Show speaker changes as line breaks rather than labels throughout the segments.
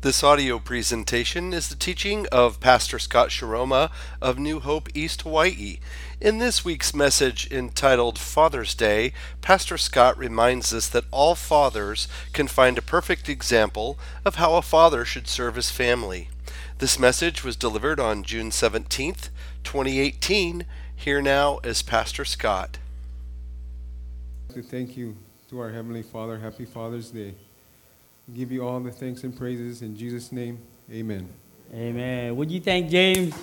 This audio presentation is the teaching of Pastor Scott Shiroma of New Hope East Hawaii. In this week's message entitled Father's Day, Pastor Scott reminds us that all fathers can find a perfect example of how a father should serve his family. This message was delivered on June 17th, 2018. Here now is Pastor Scott.
To thank you to our Heavenly Father. Happy Father's Day. We give you all the thanks and praises in Jesus' name. Amen.
Amen. Would you thank James?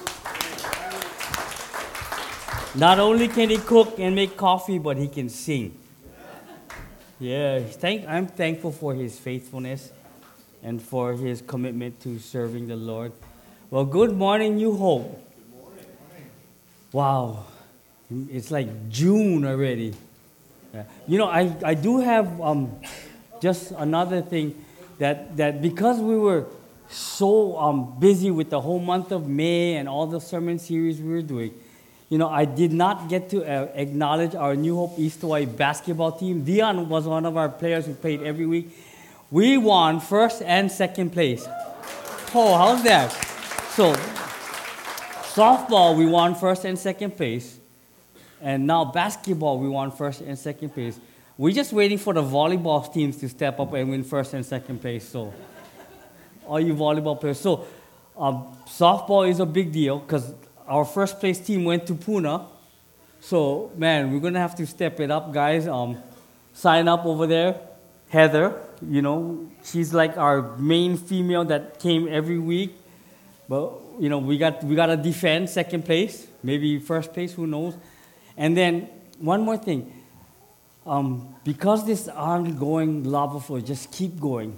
Not only can he cook and make coffee, but he can sing. Yeah, I'm thankful for his faithfulness and for his commitment to serving the Lord. Well, good morning, New Hope. Good morning. Wow, it's like June already. Yeah. You know, I do have just another thing that because we were so busy with the whole month of May and all the sermon series we were doing, you know, I did not get to acknowledge our New Hope East Hawaii basketball team. Dion was one of our players who played every week. We won first and second place. Oh, how's that? So, softball, we won first and second place. And now basketball, we won first and second place. We're just waiting for the volleyball teams to step up and win first and second place. So, all you volleyball players. So, softball is a big deal because our first place team went to Puna. So, man, we're going to have to step it up, guys. Sign up over there. Heather, you know, she's like our main female that came every week. But, you know, we got to defend second place, maybe first place, who knows. And then, one more thing. Because this ongoing lava flow, just keep going.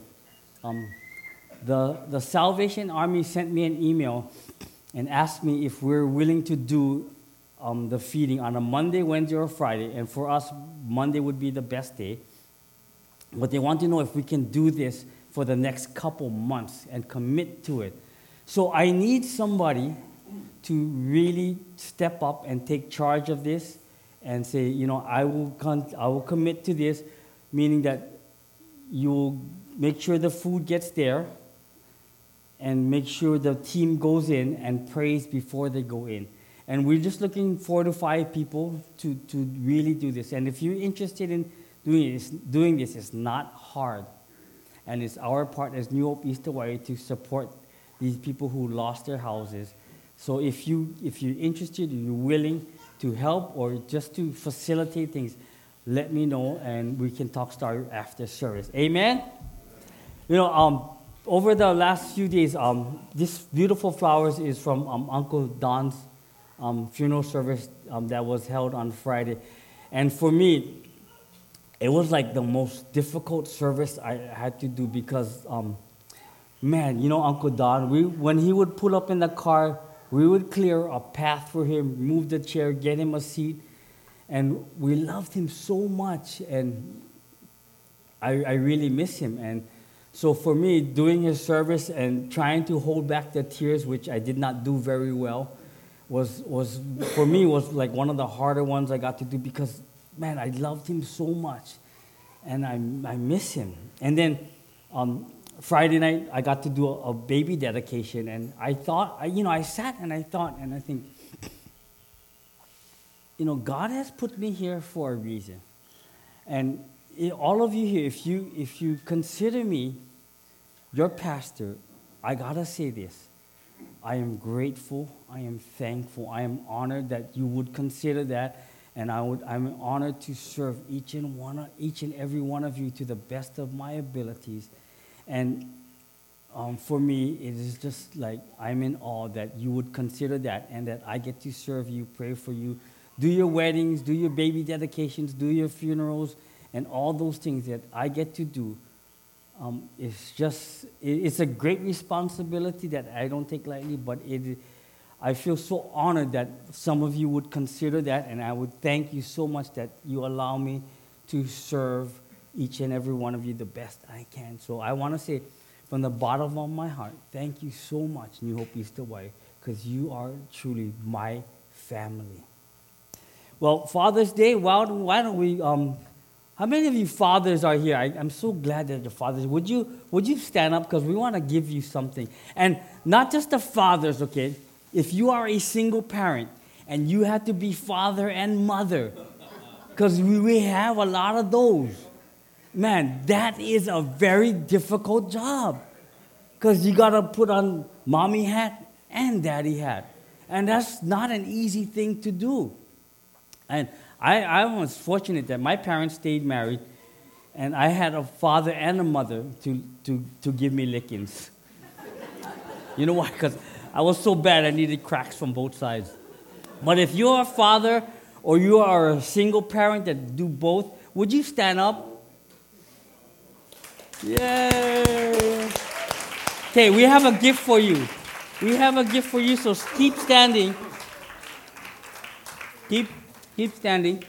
The Salvation Army sent me an email and asked me if we're willing to do the feeding on a Monday, Wednesday, or Friday. And for us, Monday would be the best day. But they want to know if we can do this for the next couple months and commit to it. So I need somebody to really step up and take charge of this and say, you know, I will commit to this, meaning that you'll make sure the food gets there and make sure the team goes in and prays before they go in. And we're just looking 4 to 5 people to really do this. And if you're interested in doing this, it's not hard. And it's our part as New Hope East Hawaii to support these people who lost their houses. So if you're interested, you're willing to help or just to facilitate things, let me know and we can talk story after service. Amen? You know, over the last few days, this beautiful flowers is from Uncle Don's funeral service that was held on Friday. And for me, it was like the most difficult service I had to do because, man, you know Uncle Don, when he would pull up in the car, we would clear a path for him, move the chair, get him a seat. And we loved him so much, and I really miss him. And so for me, doing his service and trying to hold back the tears, which I did not do very well, was for me was like one of the harder ones I got to do because, man, I loved him so much, and I miss him. And then Friday night, I got to do a baby dedication, and I thought, I sat and I thought, and I think, you know, God has put me here for a reason. And all of you here, if you consider me your pastor, I gotta say this. I am grateful, I am thankful, I am honored that you would consider that, and I'm honored to serve each and every one of you to the best of my abilities. And for me, it is just like I'm in awe that you would consider that and that I get to serve you, pray for you, do your weddings, do your baby dedications, do your funerals, and all those things that I get to do. It's a great responsibility that I don't take lightly, but I feel so honored that some of you would consider that, and I would thank you so much that you allow me to serve each and every one of you the best I can. So I want to say from the bottom of my heart, thank you so much, New Hope East Hawaii, because you are truly my family. Well, Father's Day, why don't we How many of you fathers are here? I'm so glad that you're fathers. Would you stand up, because we want to give you something. And not just the fathers, okay? If you are a single parent and you have to be father and mother, because we have a lot of those. Man, that is a very difficult job, because you got to put on mommy hat and daddy hat. And that's not an easy thing to do. And I was fortunate that my parents stayed married, and I had a father and a mother to give me lickings. You know why? Because I was so bad I needed cracks from both sides. But if you're a father or you are a single parent that do both, would you stand up? Yay! Okay, we have a gift for you. We have a gift for you, so keep standing. Keep standing.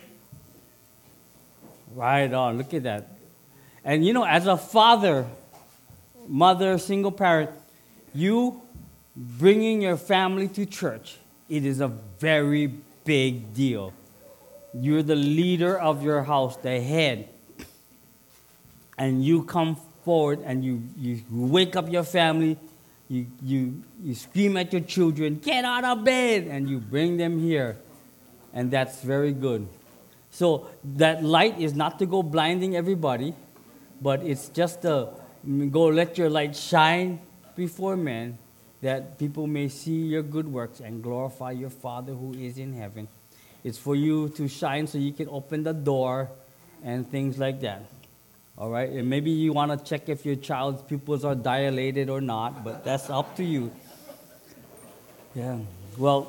Right on, look at that. And you know, as a father, mother, single parent, you bringing your family to church, it is a very big deal. You're the leader of your house, the head. And you come forward and you wake up your family, you scream at your children, get out of bed, and you bring them here. And that's very good. So that light is not to go blinding everybody, but it's just to go let your light shine before men, that people may see your good works and glorify your Father who is in heaven. It's for you to shine so you can open the door and things like that. All right? And maybe you want to check if your child's pupils are dilated or not, but that's up to you. Yeah. Well,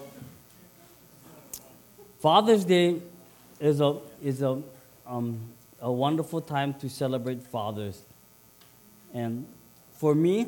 Father's Day is a wonderful time to celebrate fathers. And for me,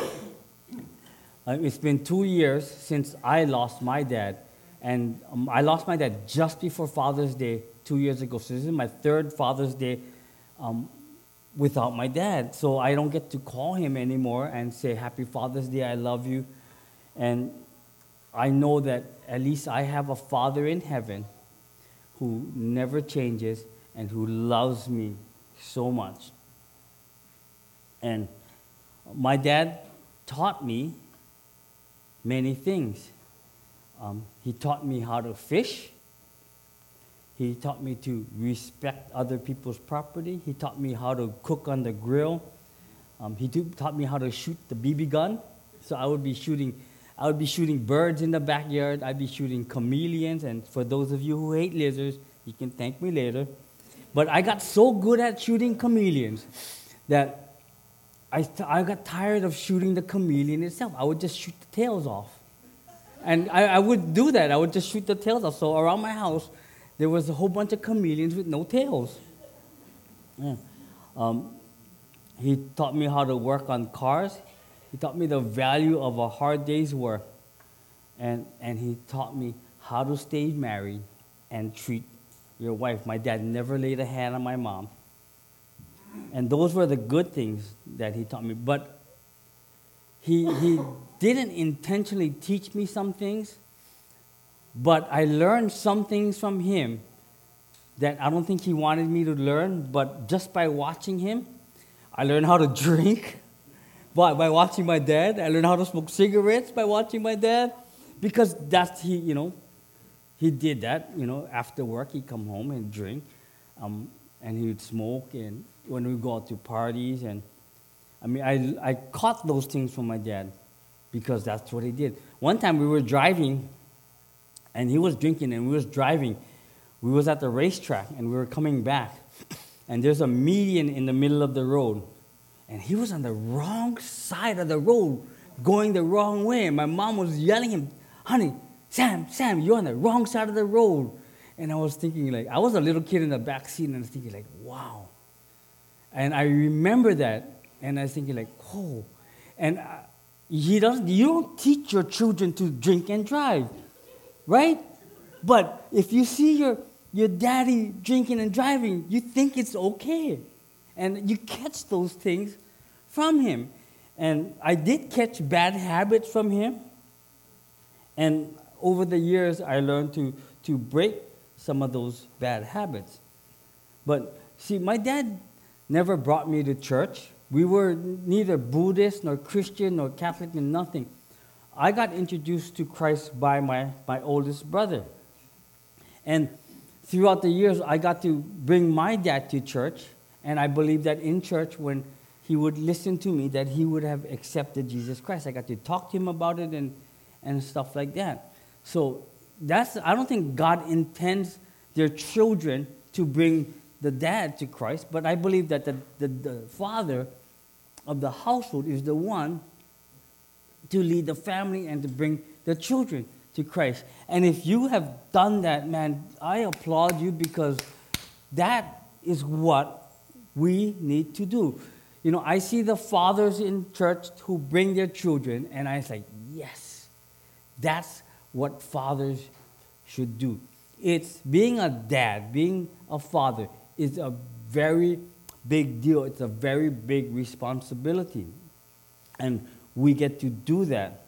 it's been 2 years since I lost my dad. And I lost my dad just before Father's Day 2 years ago. So this is my third Father's Day without my dad. So I don't get to call him anymore and say, Happy Father's Day, I love you. And I know that at least I have a Father in heaven who never changes and who loves me so much. And my dad taught me many things. He taught me how to fish. He taught me to respect other people's property. He taught me how to cook on the grill. He taught me how to shoot the BB gun. So I would be shooting birds in the backyard. I'd be shooting chameleons. And for those of you who hate lizards, you can thank me later. But I got so good at shooting chameleons that I got tired of shooting the chameleon itself. I would just shoot the tails off. And I would do that. I would just shoot the tails off. So around my house, there was a whole bunch of chameleons with no tails. Yeah. He taught me how to work on cars. He taught me the value of a hard day's work. And he taught me how to stay married and treat your wife. My dad never laid a hand on my mom. And those were the good things that he taught me. But he didn't intentionally teach me some things, but I learned some things from him that I don't think he wanted me to learn, but just by watching him, I learned how to drink. By watching my dad, I learned how to smoke cigarettes by watching my dad, because he did that, after work he'd come home and drink, and he would smoke, and when we go out to parties, and I caught those things from my dad, because that's what he did. One time we were driving, and he was drinking, and we was driving. We was at the racetrack, and we were coming back, and there's a median in the middle of the road, and he was on the wrong side of the road, going the wrong way, and my mom was yelling at him, honey, Sam, you're on the wrong side of the road. And I was thinking, I was a little kid in the back seat, and I was thinking, wow. And I remember that, and I was thinking, oh. And you don't teach your children to drink and drive, right? But if you see your daddy drinking and driving, you think it's okay. And you catch those things from him. And I did catch bad habits from him. And over the years, I learned to break some of those bad habits. But See, my dad never brought me to church. We were neither Buddhist nor Christian nor Catholic nor nothing. I got introduced to Christ by my oldest brother. And throughout the years, I got to bring my dad to church. And I believe that in church, when he would listen to me, that he would have accepted Jesus Christ. I got to talk to him about it and stuff like that. So I don't think God intends their children to bring the dad to Christ, but I believe that the father of the household is the one to lead the family and to bring the children to Christ. And if you have done that, man, I applaud you, because that is what we need to do. You know, I see the fathers in church who bring their children, and I say, yes, that's what fathers should do. It's being a dad, being a father is a very big deal. It's a very big responsibility. And we get to do that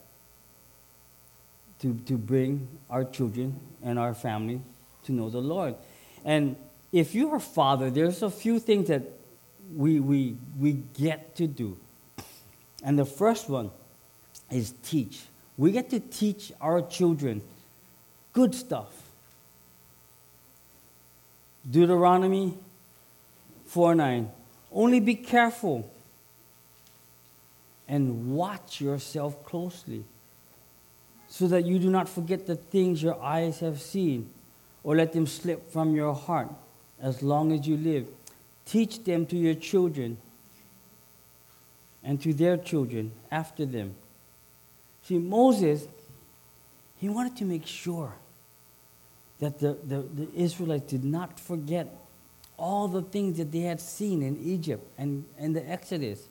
to bring our children and our family to know the Lord. And if you're a father, there's a few things that we get to do. And the first one is teach. We get to teach our children good stuff. Deuteronomy 4:9. Only be careful and watch yourself closely, so that you do not forget the things your eyes have seen, or let them slip from your heart as long as you live. Teach them to your children and to their children after them. See, Moses, he wanted to make sure that the Israelites did not forget all the things that they had seen in Egypt and the Exodus.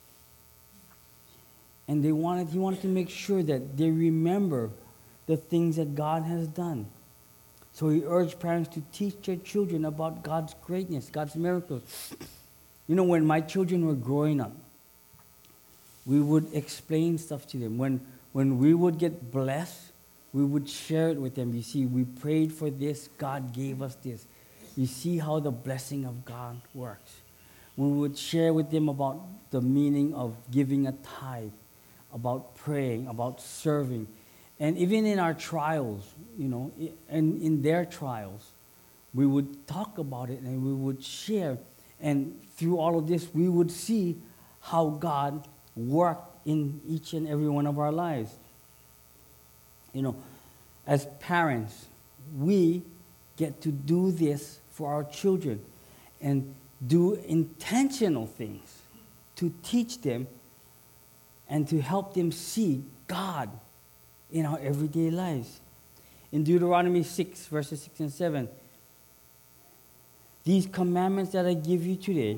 And he wanted to make sure that they remember the things that God has done. So he urged parents to teach their children about God's greatness, God's miracles. You know, when my children were growing up, we would explain stuff to them. When we would get blessed, we would share it with them. You see, we prayed for this, God gave us this. You see how the blessing of God works. We would share with them about the meaning of giving a tithe, about praying, about serving. And even in our trials, you know, and in their trials, we would talk about it and we would share. And through all of this, we would see how God worked in each and every one of our lives. You know, as parents, we get to do this for our children and do intentional things to teach them and to help them see God in our everyday lives. In Deuteronomy 6, verses 6 and 7, these commandments that I give you today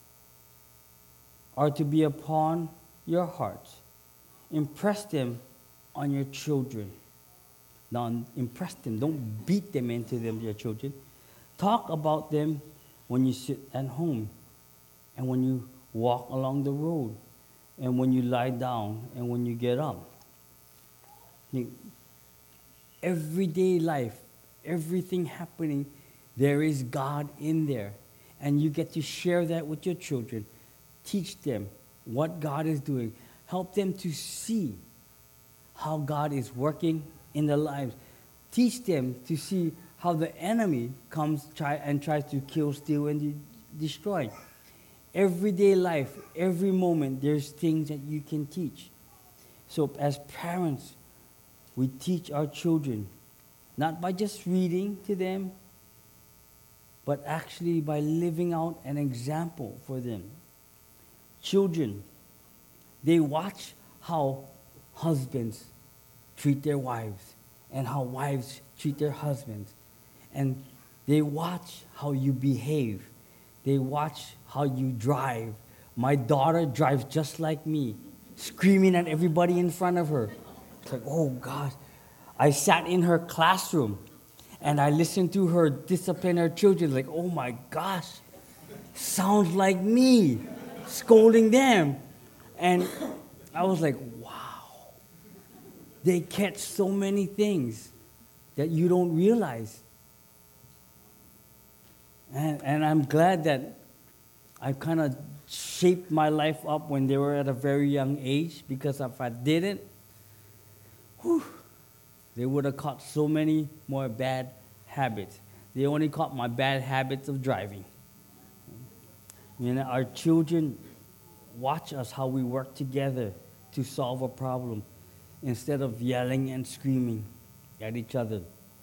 are to be upon your hearts. Impress them on your children. Now, impress them. Don't beat them into them, your children. Talk about them when you sit at home and when you walk along the road and when you lie down and when you get up. Everyday life, everything happening, there is God in there. And you get to share that with your children. Teach them what God is doing. Help them to see how God is working in their lives. Teach them to see how the enemy comes tries to kill, steal, and destroy. Everyday life, every moment, there's things that you can teach. So as parents, we teach our children, not by just reading to them, but actually by living out an example for them. Children, they watch how husbands treat their wives and how wives treat their husbands. And they watch how you behave. They watch how you drive. My daughter drives just like me, screaming at everybody in front of her. It's like, oh gosh. I sat in her classroom and I listened to her discipline her children. Like, oh my gosh, sounds like me scolding them. And I was like, wow. They catch so many things that you don't realize. And I'm glad that I kind of shaped my life up when they were at a very young age, because if I didn't, they would have caught so many more bad habits. They only caught my bad habits of driving. You know, our children watch us how we work together to solve a problem instead of yelling and screaming at each other.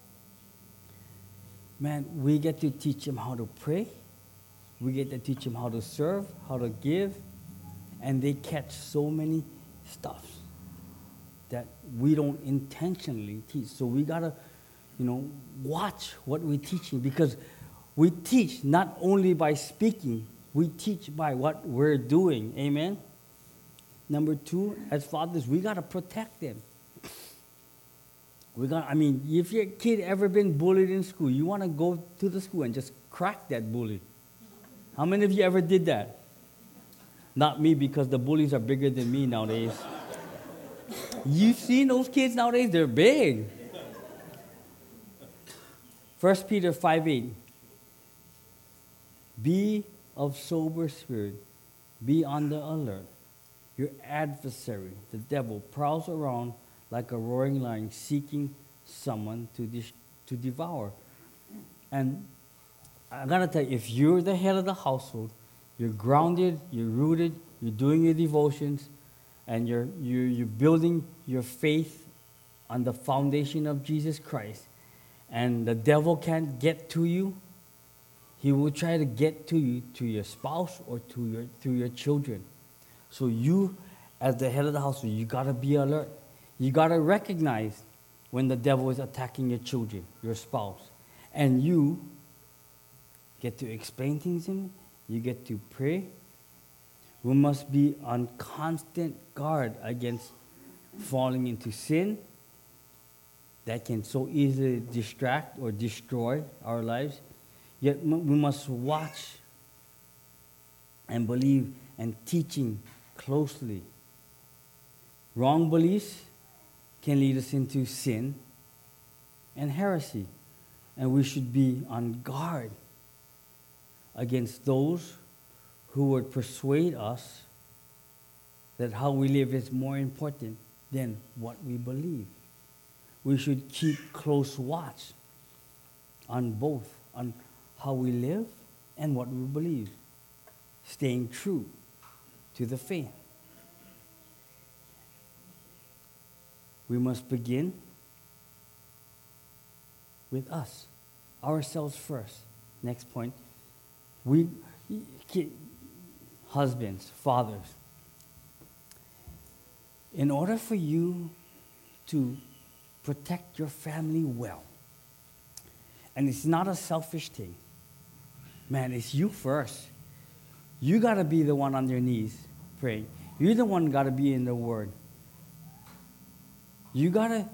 Man, we get to teach them how to pray. We get to teach them how to serve, how to give, and they catch so many stuffs that we don't intentionally teach. So we gotta, watch what we're teaching, because we teach not only by speaking, we teach by what we're doing. Amen? Number 2, as fathers, we gotta protect them. If your kid ever been bullied in school, you want to go to the school and just crack that bully. How many of you ever did that? Not me, because the bullies are bigger than me nowadays. You've seen those kids nowadays? They're big. 1 Peter 5:8. Be of sober spirit. Be on the alert. Your adversary, the devil, prowls around like a roaring lion, seeking someone to devour. And I gotta tell you, if you're the head of the household, you're grounded, you're rooted, you're doing your devotions, and you're building your faith on the foundation of Jesus Christ, and the devil can't get to you, he will try to get to you, to your spouse or to your children. So you, as the head of the household, you gotta be alert. You got to recognize when the devil is attacking your children, your spouse. And you get to explain things in it. You get to pray. We must be on constant guard against falling into sin that can so easily distract or destroy our lives. Yet we must watch and believe and teaching closely. Wrong beliefs can lead us into sin and heresy. And we should be on guard against those who would persuade us that how we live is more important than what we believe. We should keep close watch on both, on how we live and what we believe, staying true to the faith. We must begin with us, ourselves first. Next point. Husbands, fathers, in order for you to protect your family well, and it's not a selfish thing, man, it's you first. You got to be the one on your knees praying. You're the one got to be in the Word. You got to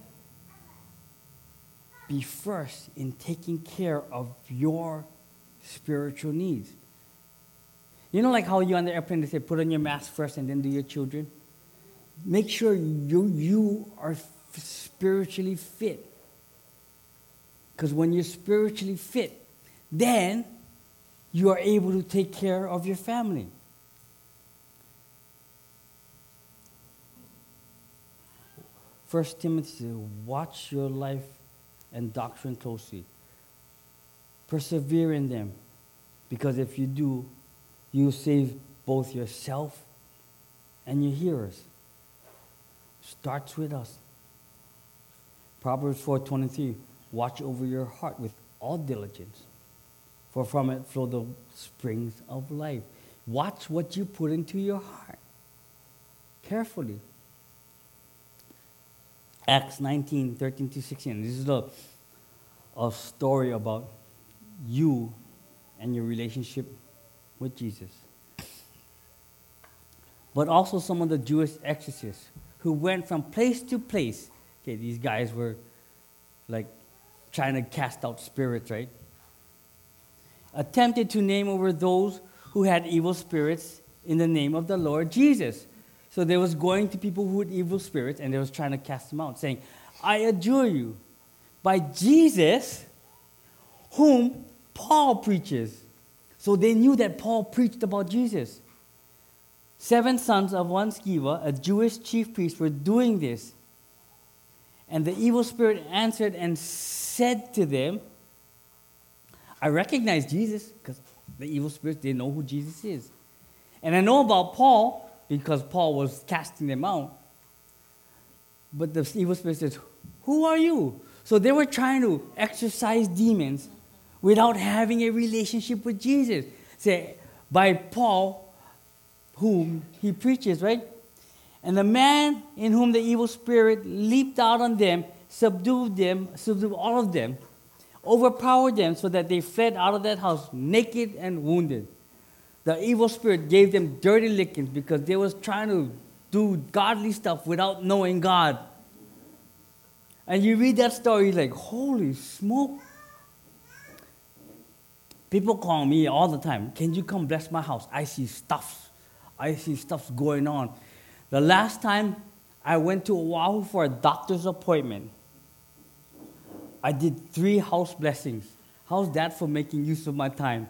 be first in taking care of your spiritual needs. You know, like how you on the airplane, they say, put on your mask first and then do your children? Make sure you are spiritually fit. Because when you're spiritually fit, then you are able to take care of your family. 1 Timothy says, watch your life and doctrine closely. Persevere in them, because if you do, you save both yourself and your hearers. Starts with us. Proverbs 4:23, watch over your heart with all diligence, for from it flow the springs of life. Watch what you put into your heart carefully. Acts 19:13-16. This is a story about you and your relationship with Jesus. But also some of the Jewish exorcists who went from place to place. Okay, these guys were like trying to cast out spirits, right? Attempted to name over those who had evil spirits in the name of the Lord Jesus. So they was going to people who had evil spirits and they was trying to cast them out, saying, I adjure you by Jesus, whom Paul preaches. So they knew that Paul preached about Jesus. 7 sons of one Sceva, a Jewish chief priest, were doing this. And the evil spirit answered and said to them, I recognize Jesus, because the evil spirits, they know who Jesus is. And I know about Paul, because Paul was casting them out. But the evil spirit says, who are you? So they were trying to exorcise demons without having a relationship with Jesus. Say, by Paul, whom he preaches, right? And the man in whom the evil spirit leaped out on them, subdued all of them, overpowered them so that they fled out of that house naked and wounded. The evil spirit gave them dirty lickings because they was trying to do godly stuff without knowing God. And you read that story like, holy smoke. People call me all the time, can you come bless my house? I see stuffs going on. The last time I went to Oahu for a doctor's appointment, I did 3 house blessings. How's that for making use of my time?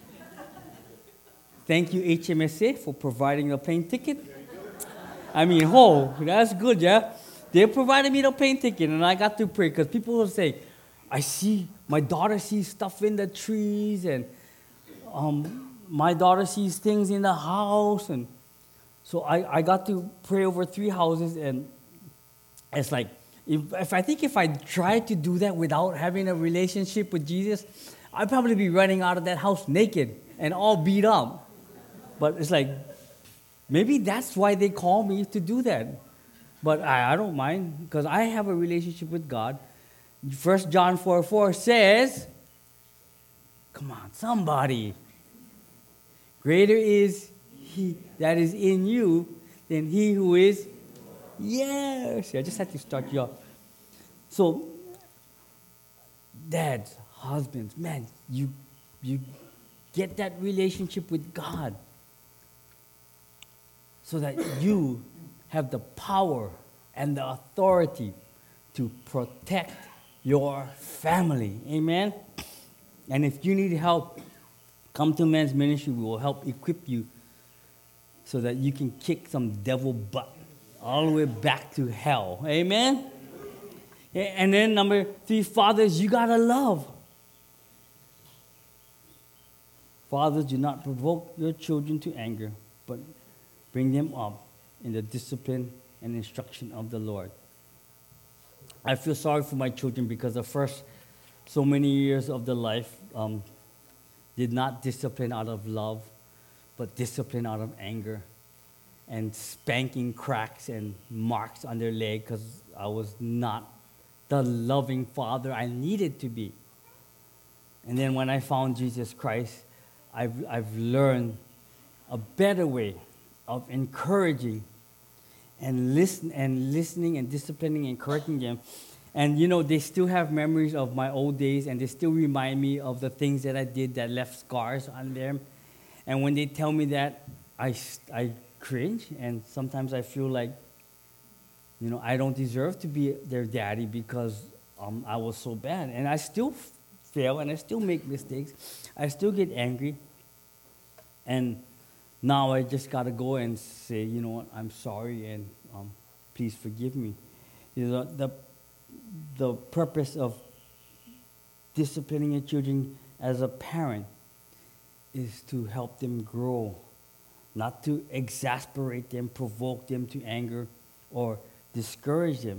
Thank you, HMSA, for providing the plane ticket. I mean, that's good, yeah? They provided me the plane ticket, and I got to pray, because people will say, my daughter sees stuff in the trees, and my daughter sees things in the house, and so I got to pray over 3 houses, and it's like, if I tried to do that without having a relationship with Jesus, I'd probably be running out of that house naked and all beat up. But it's like, maybe that's why they call me to do that. But I don't mind, because I have a relationship with God. 1 John 4:4 says, come on, somebody. Greater is he that is in you than he who is. Yes, I just had to start you off. So, dads, husbands, man, you get that relationship with God so that you have the power and the authority to protect your family. Amen? And if you need help, come to Men's Ministry. We will help equip you so that you can kick some devil butt all the way back to hell. Amen? And then number 3, fathers, you got to love. Fathers, do not provoke your children to anger, but bring them up in the discipline and instruction of the Lord. I feel sorry for my children because the first so many years of their life did not discipline out of love, but discipline out of anger and spanking cracks and marks on their leg because I was not the loving father I needed to be. And then when I found Jesus Christ, I've learned a better way of encouraging and listening and disciplining and correcting them. And they still have memories of my old days, and they still remind me of the things that I did that left scars on them. And when they tell me that, I cringe, and sometimes I feel like, I don't deserve to be their daddy because I was so bad. And I still fail, and I still make mistakes. I still get angry. And now I just got to go and say, you know what, I'm sorry, and please forgive me. The purpose of disciplining your children as a parent is to help them grow, not to exasperate them, provoke them to anger, or discourage them.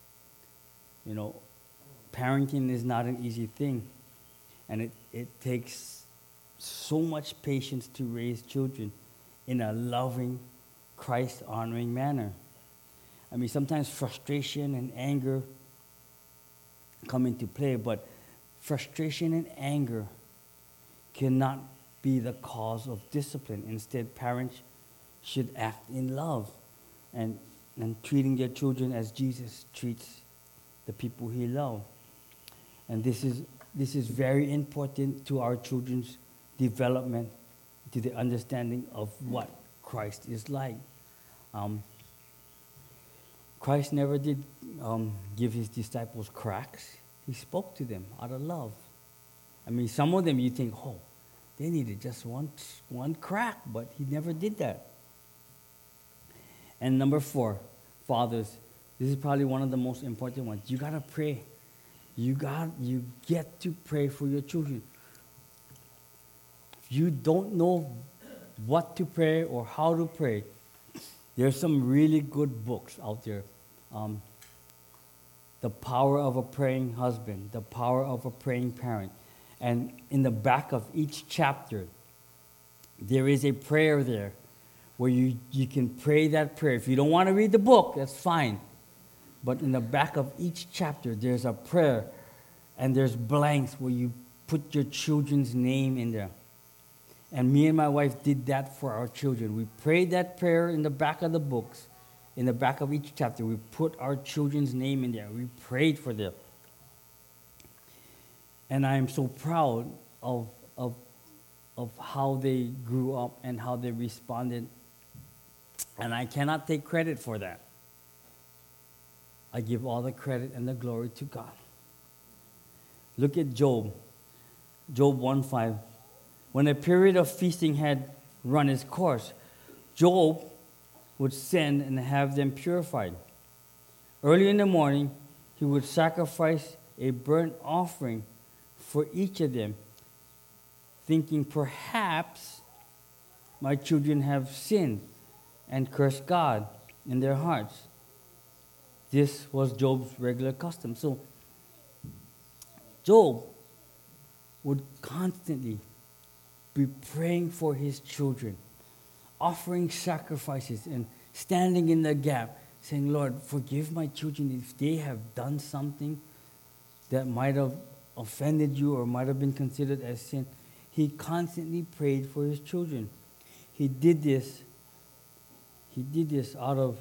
Parenting is not an easy thing, and it takes so much patience to raise children in a loving, Christ-honoring manner. I mean, sometimes frustration and anger come into play, but frustration and anger cannot be the cause of discipline. Instead, parents should act in love and treating their children as Jesus treats the people he loves. And this is very important to our children's development, to the understanding of what Christ is like. Christ never did give his disciples cracks. He spoke to them out of love. I mean, some of them you think, They needed just one crack, but he never did that. And number 4, fathers, this is probably one of the most important ones. You gotta pray. You get to pray for your children. If you don't know what to pray or how to pray, there's some really good books out there. The Power of a Praying Husband, The Power of a Praying Parent. And in the back of each chapter, there is a prayer there where you can pray that prayer. If you don't want to read the book, that's fine. But in the back of each chapter, there's a prayer, and there's blanks where you put your children's name in there. And me and my wife did that for our children. We prayed that prayer in the back of the books. In the back of each chapter, we put our children's name in there. We prayed for them. And I am so proud of how they grew up and how they responded. And I cannot take credit for that. I give all the credit and the glory to God. Look at Job. Job 1:5. When a period of feasting had run its course, Job would send and have them purified. Early in the morning, he would sacrifice a burnt offering for each of them, thinking perhaps my children have sinned and cursed God in their hearts. This was Job's regular custom. So Job would constantly be praying for his children, offering sacrifices and standing in the gap, saying, Lord, forgive my children if they have done something that might have offended you or might have been considered as sin. He constantly prayed for his children. He did this out of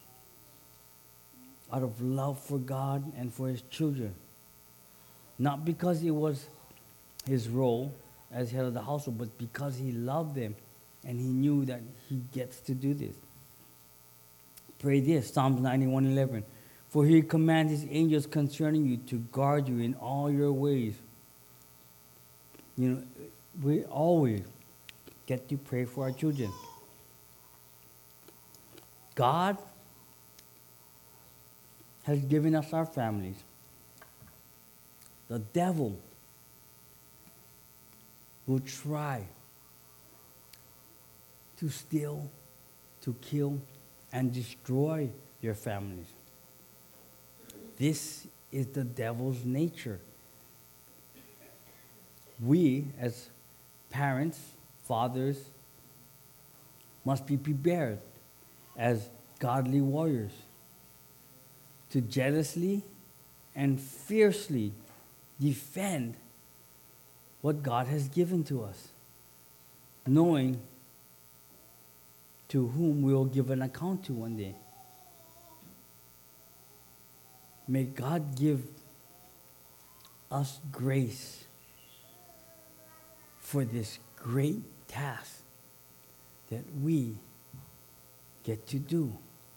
love for God and for his children. Not because it was his role as head of the household, but because he loved them and he knew that he gets to do this. Pray this, Psalms 91:11. For he commands his angels concerning you to guard you in all your ways. You know, we always get to pray for our children. God has given us our families. The devil will try to steal, to kill, and destroy your families. This is the devil's nature. We, as parents, fathers, must be prepared as godly warriors to jealously and fiercely defend what God has given to us, knowing to whom we will give an account to one day. May God give us grace for this great task that we get to do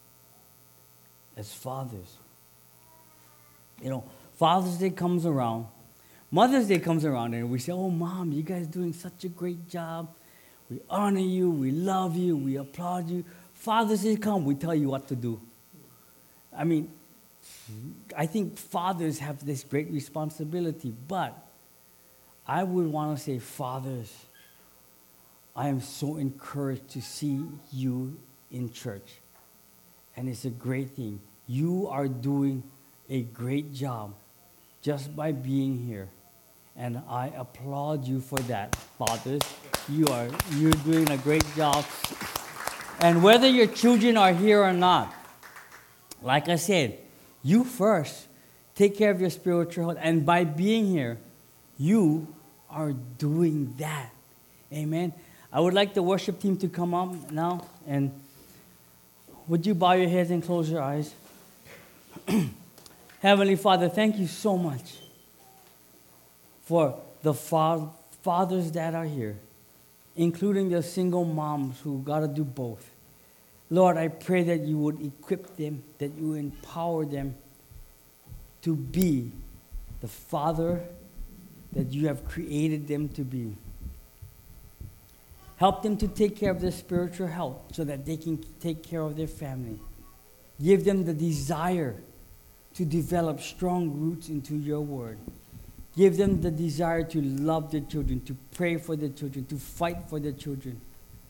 as fathers. You know, Father's Day comes around, Mother's Day comes around, and we say, oh, Mom, you guys are doing such a great job. We honor you, we love you, we applaud you. Father's Day comes, we tell you what to do. I mean, I think fathers have this great responsibility, but I would want to say, fathers, I am so encouraged to see you in church. And it's a great thing. You are doing a great job just by being here. And I applaud you for that, fathers. You're doing a great job. And whether your children are here or not, like I said, you first take care of your spiritual health. And by being here, you are doing that. Amen. I would like the worship team to come up now. And would you bow your heads and close your eyes? Heavenly Father, thank you so much for the fathers that are here, including the single moms who got to do both. Lord, I pray that you would equip them, that you empower them to be the father that you have created them to be. Help them to take care of their spiritual health so that they can take care of their family. Give them the desire to develop strong roots into your word. Give them the desire to love their children, to pray for their children, to fight for their children.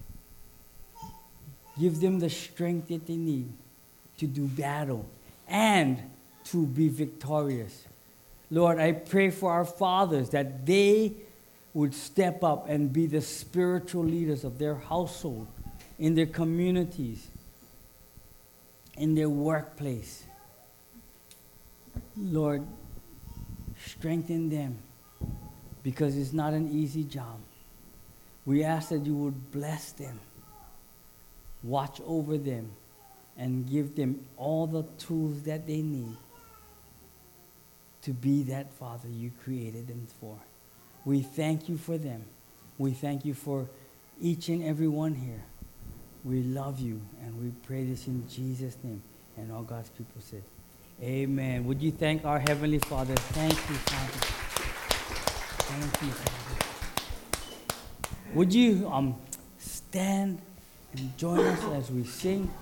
Give them the strength that they need to do battle and to be victorious. Lord, I pray for our fathers that they would step up and be the spiritual leaders of their household, in their communities, in their workplace. Lord, strengthen them, because it's not an easy job. We ask that you would bless them, watch over them, and give them all the tools that they need to be that father you created them for. We thank you for them. We thank you for each and every one here. We love you, and we pray this in Jesus' name. And all God's people said, amen. Would you thank our Heavenly Father? Thank you, Father. Thank you, Father. Would you stand and join us as we sing?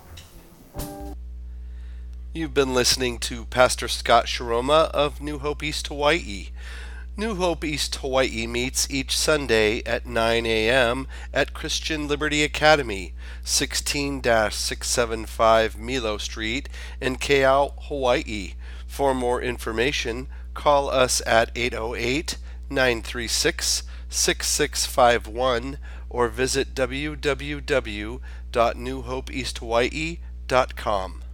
You've been listening to Pastor Scott Shiroma of New Hope East Hawaii. New Hope East Hawaii meets each Sunday at 9 a.m. at Christian Liberty Academy, 16-675 Milo Street in Keau, Hawaii. For more information, call us at 808-936-6651 or visit www.newhopeeasthawaii.com.